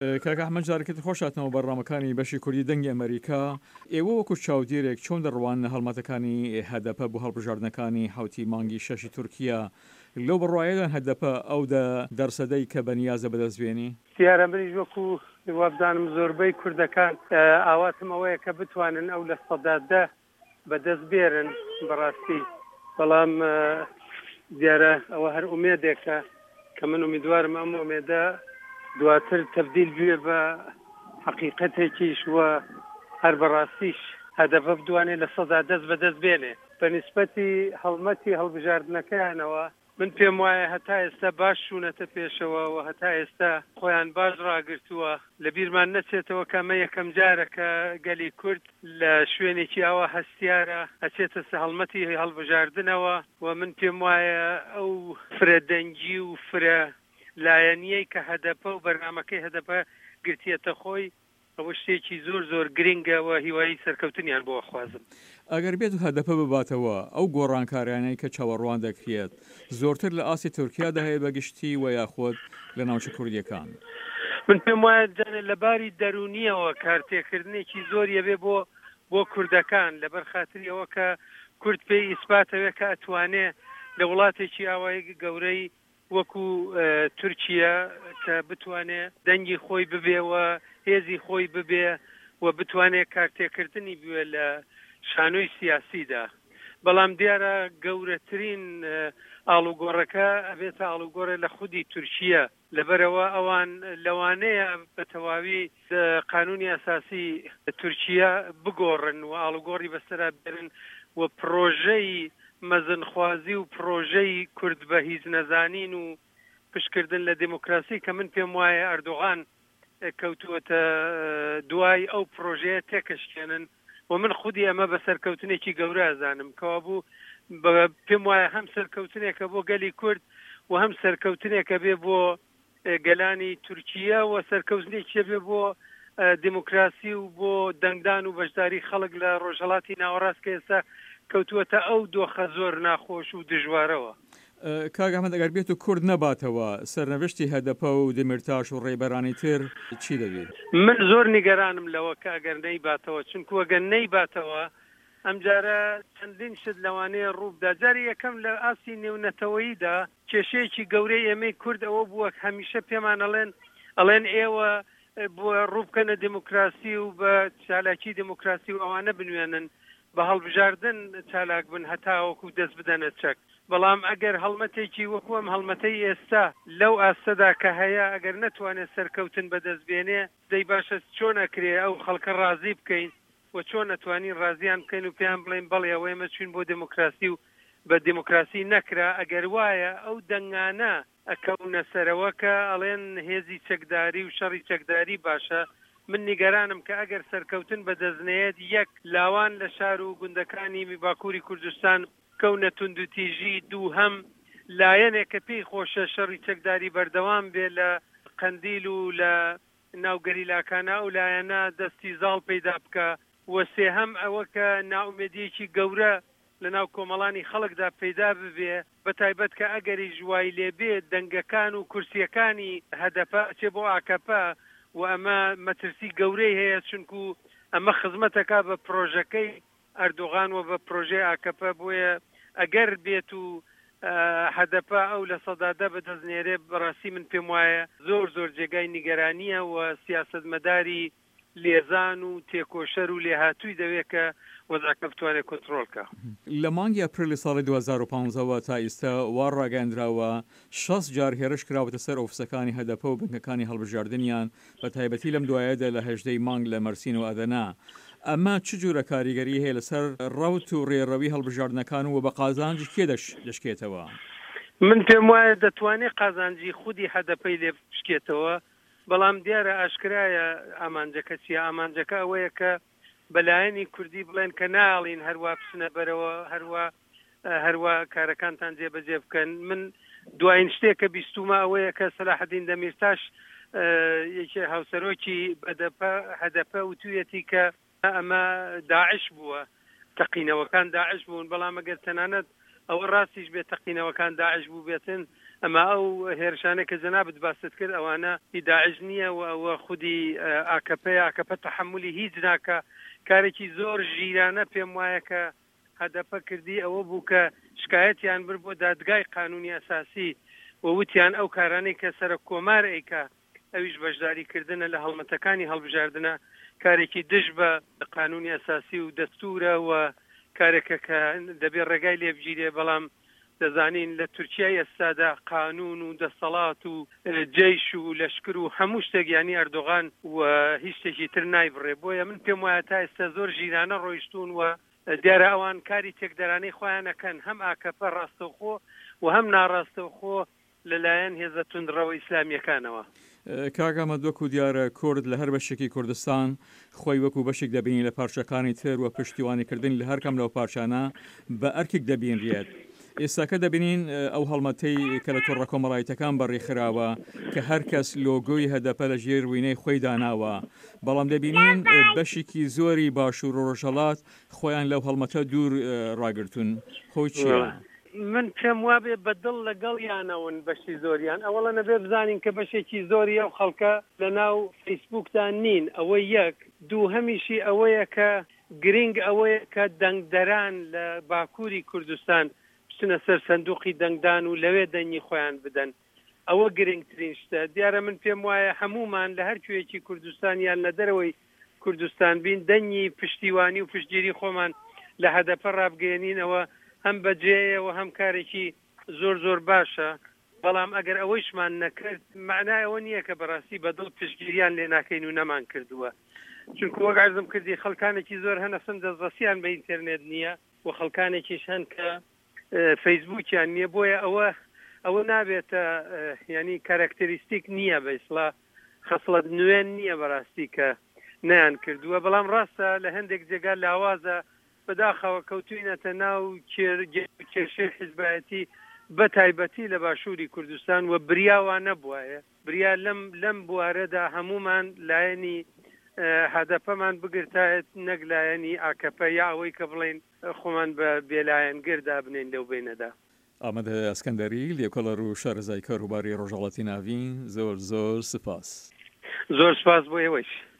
کاکە ئەحمەد جارێکت خۆشاتنەوە بەڕامەکانی بەشی کوردی دەنگی ئەمریکا ئێوە وەکو چاودێرێک چۆن دەڕوان هەڵمەتەکانی هەدەپە بۆ هەڵبژاردنەکانی حوتی مانگی شەشی تورکیا لەو بڕواایەدان هەدەپە ئەو دەرسەدەی کە بەنیازە بەدەستبێنی دیارە منیش وەکو وابزانم زۆربەی کوردەکان ئاواتم ئەوەیە کە بتوانن ئەو لە سەدادە بەدەست بێرن بەڕاستی بەڵام دیارە ئەوە هەر ئومێدێکە کە من ئومیدوارم ئەم ئومێدە دواتر تەبدیل بوێ بە حەقیقەتێکیش وە هەر بەڕاستیش هەدەفە بدوانێت لە سەدا دەست بەدەست بێنێ بە نیسبەتی هەڵمەتی هەڵبژاردنەکەیانەوە من پێم وایە هەتا ئێستا باش شوونەتە پێشەوە و هەتا ئێستا خۆیان باش ڕاگرتووە لە بیرمان نەچێتەوە کەمە یەکەم جارەکە گەلی کورد لە شوێنێکی ئەوە هەستیارە ئەچێتە هەڵمەتی هەڵبژاردنەوە و من پێم وایە ئەو فرەدەنگی و فرە لایەنیەی کە هەدەپە و بەرنامەکەی هەدەپە گرتیەتە خۆی ئەوە شتێکی زۆر زۆر گرنگەوە هیوایی سەرکەوتنیان بۆ خوازم ئەگەر بێت و هەدەپە بباتەوە ئەو گۆڕانکاریانەی کە چاوەڕوان دەکرێت زۆرتر لە ئاسی تورکیادا هەیە بەگشتی و یاخۆت لە ناوچە کوردیەکان من پێم وایە لە باری دەرونیەوە کارتێکردنێکی زۆریە بێ بۆ کوردەکان لەبەر خاتری ئەوە کە کورد پێی ئیسپاتەوێت کە ئەتوانێ لە وڵاتێکی ئاوایی گەورەی وەکو تورکیا کە بتوانێ دەنگی خۆی ببێەوە هێزی خۆی ببێ و بتوانێت کارتێکردنی بوێ لە شانۆی سیاسیدا بەڵام دیارە گەورەترین ئاڵوگۆڕەکە ئەبێتە ئاڵوگۆڕە لە خودی تورکیا لەبەرەوە ئەوان لەوانەیە بە تەواوی قانونی ئەساسی تورکیا بگۆڕن و ئاڵوگۆڕی بەسەرا بێرن و پرۆژەی مەزنخوازی و پرۆژەی کورد بە هیچ نەزانین و پشکردن لە دموکراسی کە من پێم وایە ئەردوغان کەوتووەتە دوای ئەو پرۆژەیە تێکەشکێنن و من خودی ئەمە بە سەرکەوتنێکی گەورە ئەزانم کەوا بوو پێم وایە هەم سەرکەوتنێکە بۆ گەلی کورد و هەم سەرکەوتنێکە بێ بۆ گەلانی تورکیا و سەرکەوتنێکی بێ بۆ دموکراسی و بۆ دەنگدان و بەشداری خەڵک لە ڕۆژهەڵاتی ناوەڕاست کە ئێستا کەوتووەتە ئەو دۆخە زۆر ناخۆش و دژوارەوە کاک ئەحمەد ئەگەر بێت و کورد نەباتەوە سەرنەوشتی هەدەپە و دمرتاش و ڕێبەرانی تر چی دەبێت من زۆر نیگەرانم لەوە کە ئەگەر نەیباتەوە چونکو ئەگەر نەیباتەوە ئەم جارە چەندین شت لەوانەیە ڕووبدا جاری یەکەم لە ئاسی نێونەتەوەییدا کێشەیەکی گەورەی ئێمەی کورد ئەوە بووە هەمیشە پێمان ئەڵێن ئێوە بۆ ڕووبکەنە دموکراسی و بە چالاکی دموکراسی و ئەوانە بنوێنن بە هەڵبژاردن چالاک بن هەتاوەکو دەست بدەنە چەک بەڵام ئەگەر هەڵمەتێکی وەکوەم هەڵمەتەی ئێستا لەو ئاستەدا کە هەیە ئەگەر نەتوانێت سەرکەوتن بەدەست بێنێ دەی باشە چۆن ئەکرێ ئەو خەڵکە ڕازی بکەین و چۆن نەتوانین ڕازیان بکەین و پێیان بڵێن بەڵێ ئەوەی ئێمە چوین بۆ دموکراسی و بە دموکراسی نەکرا ئەگەر وایە ئەو دەنگانە ئەکەونە سەرەوە کە ئەڵێن هێزی چەکداری و شەڕی چەکداری باشە من نیگەرانم کە ئەگەر سەرکەوتن بەدەستنێت یەک لاوان لە شار و گوندەکانی باکووری کوردستان کەونە توندوتیژی دوو هەم لایەنێک کە پێی خۆشە شەڕی چەکداری بەردەوام بێ لە قەندیل و لە ناوگەریلاکانە و لایەنە دەستی زاڵ پەیدا بکە وەسێ هەم ئەوە کە ناومێدیەکی گەورە لە ناو کۆمەڵانی خەڵکدا پەیدا ببێ بە تایبەت کە ئەگەری ژوای لێبێ دەنگەکان و کورسیەکانی هەدەپە چێ بۆ ئاکەپە و ئەمە مەترسی گەورەی هەیە چونکو ئەمە خزمەتەکە بە پرۆژەکەی ئەردوغان و بە پرۆژەی ئاکەپە بۆیە ئەگەر بێت و هەدەپە ئەو لە سەدادە بەدەستنێرێ بەڕاستی من پێم وایە زۆر جێگای نیگەرانیە و سیاسەتمەداری لێزان و تێکۆشەر و لێهاتووی دەوێت کە وەزعەکە بتوانێت کۆنتڕۆڵکە لە مانگی ئەپریلی ساڵی 2015ەوە تا ئێستا وا ڕاگەاندراوە 60 جار هێرش کراوەتە سەر ئۆفیسەکانی هەدەپە و بنکەکانی هەڵبژاردنیان بە تایبەتی لەم دوایەدا لە 18 مانگ لە مەرسین و ئەدەنا ئەمە چ جۆرە کاریگەری هەیە لەسەر ڕەوت و ڕێڕەوی هەڵبژاردنەکان و بە قازانجی کێ دەشکێتەوە من پێم وایە دەتوانێت قازانجی خودی هەدەپەی لێ بشکێتەوە بەڵام دیارە ئاشکرایە ئامانجەکە چیە ئامانجەکە ئەوەیە کە بەلایەنی کوردی بڵێن کە ناڵین هەروە بچنە بەرەوە هەروە کارەکانتان جێبەجێ بکەن من دوایین شتێکە بیستومە ئەوەیە کە سەلاحەدین دەمیرتاش یەکێ هاوسەرۆکی هەدەپە وتوویەتی کە ئەمە داعش بووە تەقینەوەکان داعش بوون بەڵام ئەگەر تەنانەت ئەوە ڕاستیش بێت تەقینەوەکان داعش بوو بێتن ئەمە ئەو هێرشانە کە جەنابەت باست کرد ئەوانە داعش نییە و ئەوە خودی ئاکەپە تەحملی هیچ ناکە کارێکی زۆر ژیرانە پێم وایە کە هەدەپە کردی ئەوە بوو کە شکایەتیان بر بۆ دادگای قانونی ئەساسی و وتیان ئەو کارانەی کە سەر کۆمار ئەیکا ئەویش بەشداریکردنە لە هەڵمەتەکانی هەڵبژاردنە کارێکی دژ بە قانونی ئەساسی و دەستورە و کارێکە کە دەبێت ڕێگای لێبگیرێ بەڵام دەزانین لە تورکیای ئێستادا قانون و دەسەڵات و جەیش و لەشکر و هەموو شتێکیانی ئەردۆغان و هیچ شتێکی تر نایبڕێ بۆیە من پێم وایە تا ئێستا زۆر ژیرانە ڕۆیشتون و دیارە ئەوان کاری تێکدەرانەی خۆیانەکەن هەم ئاکەپە ڕاستەوخۆ و هەم ناڕاستەوخۆ لەلایەن هێزە توندڕەوە ئیسلامیەکانەوە. کاگامە دۆک و دیارە کورد لە هەر بەشێکی کوردستان خۆی وەکو بەشێک دەبینی لە پارچەکانی تر و پشتیوانیکردن لە هەرکەم لەو پارچانە بە ئەرکێک دەبینرێت. ئێستاکە دەبینین ئەو هەڵمەتەی کە لە تۆڕە کۆمەڵایەتەکان بەڕێخراوە کە هەر کەس لۆگۆی هەدەپە لە ژێر وینەی خۆی داناوە بەڵام دەبینین بەشێکی زۆری باشوور و ڕۆژهەڵات خۆیان لەو هەڵمەتە دوور ڕاگرتون. خۆی چییە؟ من پێم وابێ بەدڵ لەگەڵ یانەون بەشی زۆریان ئەوەڵە نەبێ بزانین کە بەشێکی زۆری ئەو خەڵکە لە ناو فەیسبووکتان نین ئەوە یەک دوو هەمیشی ئەوەیە کە گرنگ ئەوەیە کە دەنگدەران لە باکووری کوردستان بچنە سەر سندوقی دەنگدان و لەوێ دەنگی خۆیان بدەن ئەوە گرنگترین شتە. دیارە من پێم وایە هەمومان لە هەر کوێیەکی کوردستان یان لە دەرەوەی کوردستان بین دەنگی پشتیوانی و پشتگیری خۆمان لە هەدەپە ڕابگەێنینەوە هەم بەجێیەوە هەم کارێکی زۆر زۆر باشە بەڵام ئەگەر ئەوەیشمان نەکرد معنای ئەوە نییە کە بەڕاستی بەدڵ پشتگیریان لێ ناکەین و نەمان کردووە چونکە وەک عەرزم کردی خەڵکانێکی زۆر هەنەسن دەستڕەسیان بە ئینتەرنێت نییە و خەڵکانێکیش هەن کە فەیسبووکیان نییە بۆیە ئەوە نابێتە ینی کارکتەریستیک نییە بە ئیسڵا خەسڵەت نوێن نییە بەڕاستی کە نەیان کردووە بەڵام ڕاستە لە هەندێک جێگا لاوازە بەداخەوە کەوتوینەتە ناو کێشەی حیزبایەتی بە تایبەتی لە باشووری کوردستان و بریاوان نەبووایە بریا لەم بوارەدا هەمومان لایەنی هەدەپەمان بگرتایەت نەک لایەنی ئاکەپە یا ئەوەی کە بڵێن خۆمان بە بێلایەنگردا بنێن لەو بینەدا. ئامادە ئەسکەندەری لێکۆڵەر و شارەزای کەروباری ڕۆژهەڵاتی ناوین زۆر زۆر سپاس. زۆر سپاس بۆ ئێوەش.